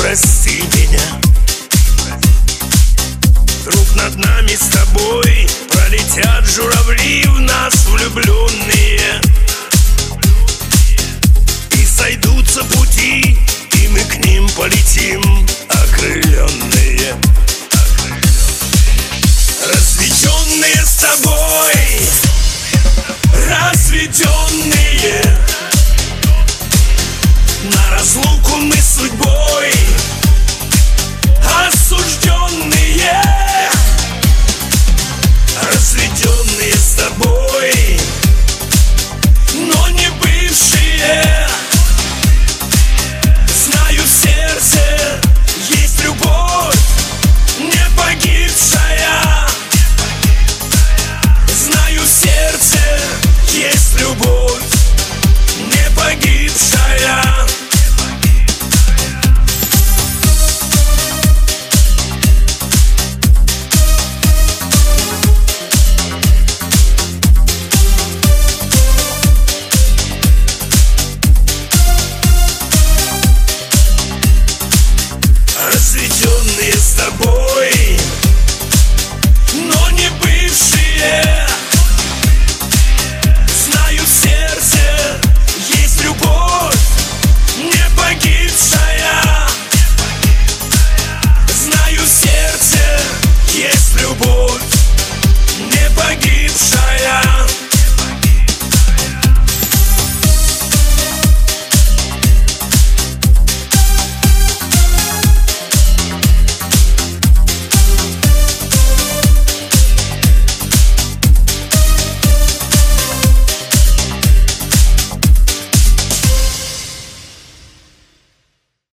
прости меня. Вдруг над нами с тобой пролетят журавли в нас влюбленные, и сойдутся пути, и мы к ним полетим окрыленные. Разведенные с тобой, разведенные, на разлуку мы судьбой осужденные. Разведенные с тобой, но не бывшие. Знаю, в сердце есть любовь, не погибшая. Знаю, в сердце есть любовь, не погибшая. Разведенные с тобой,